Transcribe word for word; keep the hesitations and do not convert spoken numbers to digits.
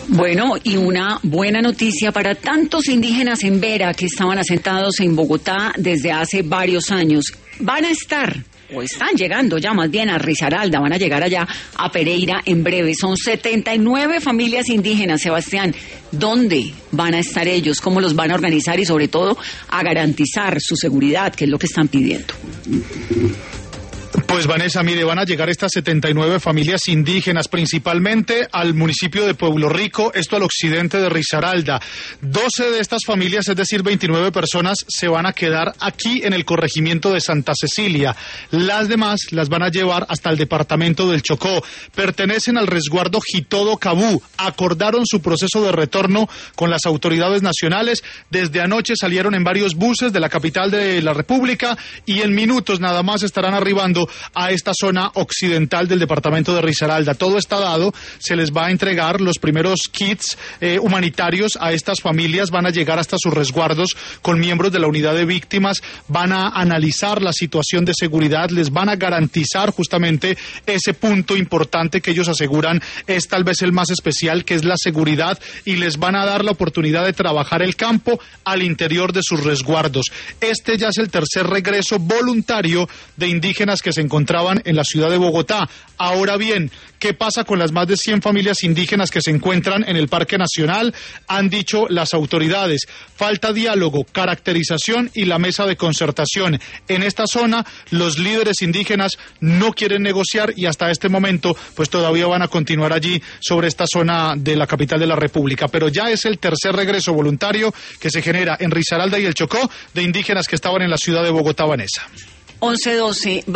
Bueno, y una buena noticia para tantos indígenas en Vera que estaban asentados en Bogotá desde hace varios años. Van a estar, o están llegando ya más bien a Risaralda, van a llegar allá a Pereira en breve. Son setenta y nueve familias indígenas, Sebastián. ¿Dónde van a estar ellos? ¿Cómo los van a organizar? Y sobre todo a garantizar su seguridad, que es lo que están pidiendo. Pues Vanessa, mire, van a llegar estas setenta y nueve familias indígenas, principalmente al municipio de Pueblo Rico, esto al occidente de Risaralda. doce de estas familias, es decir, veintinueve personas, se van a quedar aquí en el corregimiento de Santa Cecilia. Las demás las van a llevar hasta el departamento del Chocó. Pertenecen al resguardo Jitodo Cabú. Acordaron su proceso de retorno con las autoridades nacionales. Desde anoche salieron en varios buses de la capital de la República y en minutos nada más estarán arribando a esta zona occidental del departamento de Risaralda. Todo está dado, se les va a entregar los primeros kits eh, humanitarios a estas familias, van a llegar hasta sus resguardos con miembros de la unidad de víctimas, van a analizar la situación de seguridad, les van a garantizar justamente ese punto importante que ellos aseguran es tal vez el más especial, que es la seguridad, y les van a dar la oportunidad de trabajar el campo al interior de sus resguardos. Este ya es el tercer regreso voluntario de indígenas que se encontraban en la ciudad de Bogotá. Ahora bien, ¿qué pasa con las más de cien familias indígenas que se encuentran en el Parque Nacional? Han dicho las autoridades, falta diálogo, caracterización y la mesa de concertación. En esta zona, los líderes indígenas no quieren negociar y hasta este momento, pues todavía van a continuar allí sobre esta zona de la capital de la República. Pero ya es el tercer regreso voluntario que se genera en Risaralda y el Chocó de indígenas que estaban en la ciudad de Bogotá, Vanessa. once doce